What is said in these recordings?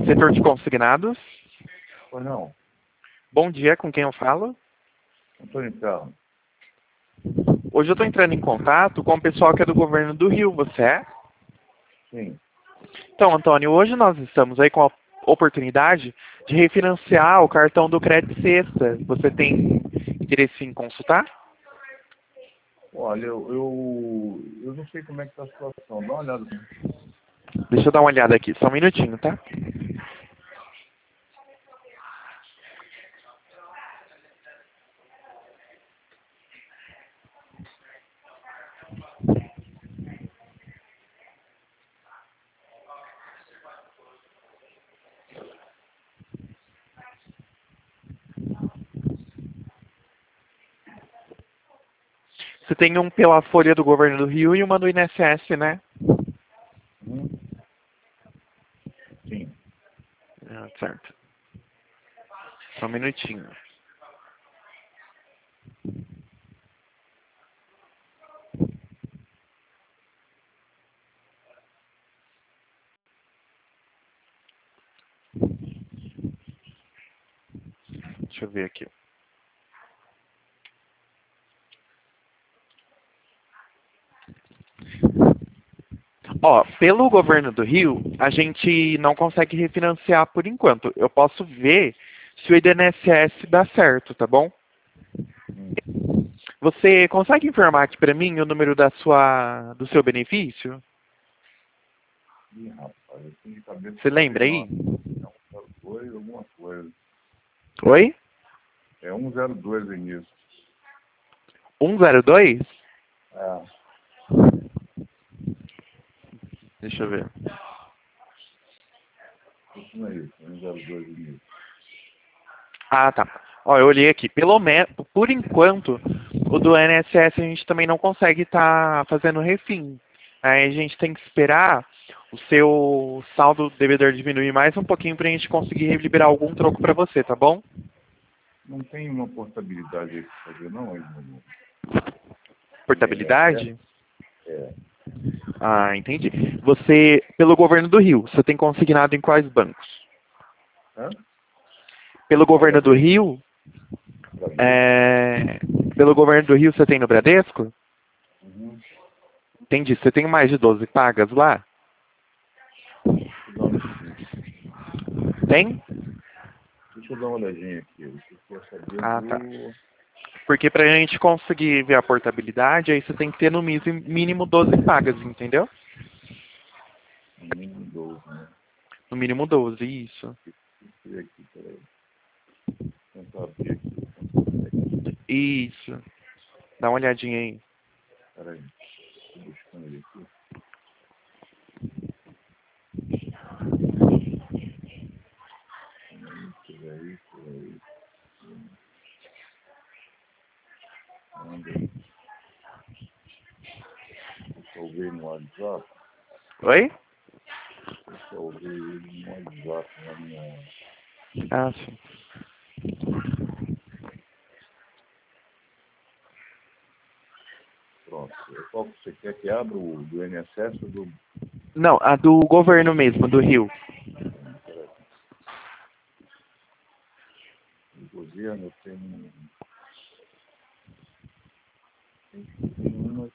Setor de consignados. Pois não, Bom dia, com quem eu falo? Antônio Carlos. Hoje eu estou entrando em contato com o pessoal que é do governo do Rio, você é? Sim. Então, Antônio, hoje nós estamos aí com a oportunidade de refinanciar o cartão do Crédito Sexta. Você tem interesse em consultar? Olha, eu não sei como é que está a situação. Dá uma olhada. Deixa eu dar uma olhada aqui, só um minutinho, tá? Você tem um pela Folha do Governo do Rio e uma do INSS, né? Hum? Sim. Ah, certo. Só um minutinho. Deixa eu ver aqui. Ó, pelo governo do Rio, a gente não consegue refinanciar por enquanto. Eu posso ver se o INSS dá certo, tá bom? Você consegue informar aqui pra mim o número do seu benefício? Ih, rapaz, eu tenho de cabeça. Você lembra aí? Não, 102, alguma coisa. Oi? É 102 o início. 102? É, Deixa eu ver. isso não é isso. 102 o início. Ah, tá. Ó, eu olhei aqui. Pelo menos, por enquanto, o do INSS a gente também não consegue estar fazendo refim. Aí a gente tem que esperar o seu saldo devedor diminuir mais um pouquinho pra gente conseguir liberar algum troco pra você, tá bom? Não tem uma portabilidade aí para fazer, não, aí, no INSS? Portabilidade? É. Ah, entendi. Você, pelo governo do Rio, você tem consignado em quais bancos? Hã? Pelo governo do Bradesco. Rio, Bradesco. pelo governo do Rio você tem no Bradesco? Uhum. Entendi. Você tem mais de 12 pagas lá? Tem? Deixa eu dar uma olhadinha aqui. Eu queria saber Ah, tá. do Porque pra gente conseguir ver a portabilidade, aí você tem que ter no mínimo 12 pagas, entendeu? mínimo 12, né? No mínimo 12, isso. Deixa eu ver aqui, peraí. Tentar abrir aqui. Isso. Dá uma olhadinha aí. Peraí. Tô buscando ele aqui. Peraí. Manda. Deixa eu ver no WhatsApp. Oi? Deixa eu ver ele no WhatsApp na minha. Ah, sim. Pronto. Qual que você quer que abra o do INSS ou do. Não, a do governo mesmo, do Rio. Peraí. Do governo eu tenho. Tem uma.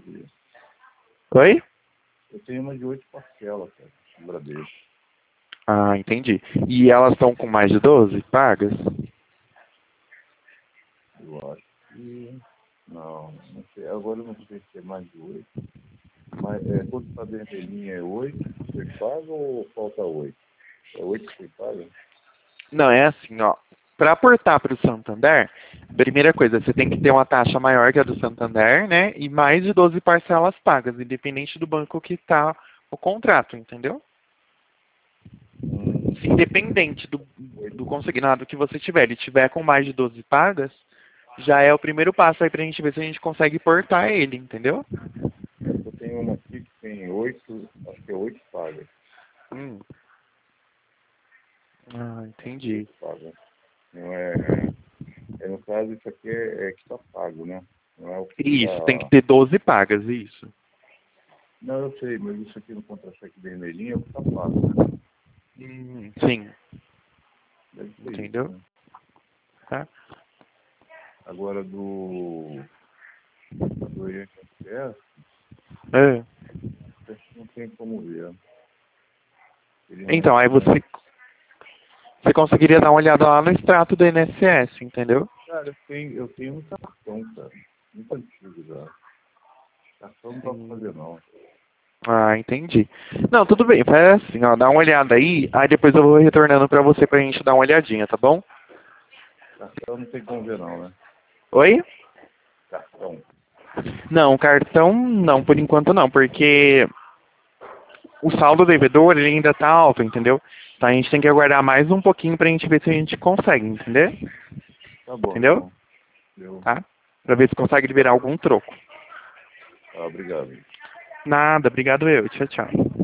Oi? Eu tenho uma de 8 parcelas, cara. Do Bradesco. Ah, entendi. E elas estão com mais de 12 pagas? Eu acho que. Não sei. Agora eu não sei se é mais de 8. Mas quando está vermelhinha é 8 você paga ou falta 8? É 8 que você paga? Não, é assim, ó. Para aportar para o Santander, primeira coisa, você tem que ter uma taxa maior que a do Santander, né? E mais de 12 parcelas pagas, independente do banco que está o contrato, entendeu? Se independente do consignado que você tiver, ele tiver com mais de 12 pagas, já é o primeiro passo aí pra gente ver se a gente consegue portar ele, entendeu? Eu tenho uma aqui que tem 8 acho que é 8 pagas. Hum. Ah, entendi. 8 pagas. Não é. No caso, isso aqui é que está pago, né? Não é o que Isso, tem que está. ter 12 pagas, isso. Não, eu sei, mas isso aqui no contra-cheque vermelhinho é o que está pago, né? Sim, Deve ser entendeu? isso, né? Tá? Agora do INSS, É. acho que não tem como ver. Ele não, Então, aí não... você conseguiria dar uma olhada lá no extrato do INSS, entendeu? Cara, eu tenho um cartão, cara. Muito antigo já. Cartão não dá pra fazer não. Ah, entendi. Não, tudo bem, faz assim, ó, dá uma olhada aí depois eu vou retornando pra você pra gente dar uma olhadinha, tá bom? Cartão não tem como ver não, né? Oi? Cartão. Não, cartão não, por enquanto não, porque o saldo devedor ele ainda tá alto, entendeu? Então a gente tem que aguardar mais um pouquinho pra gente ver se a gente consegue, entendeu? Tá bom, Entendeu? então. Eu... Tá? Pra ver se consegue liberar algum troco. Ah, obrigado. Nada, obrigado eu. Tchau, tchau.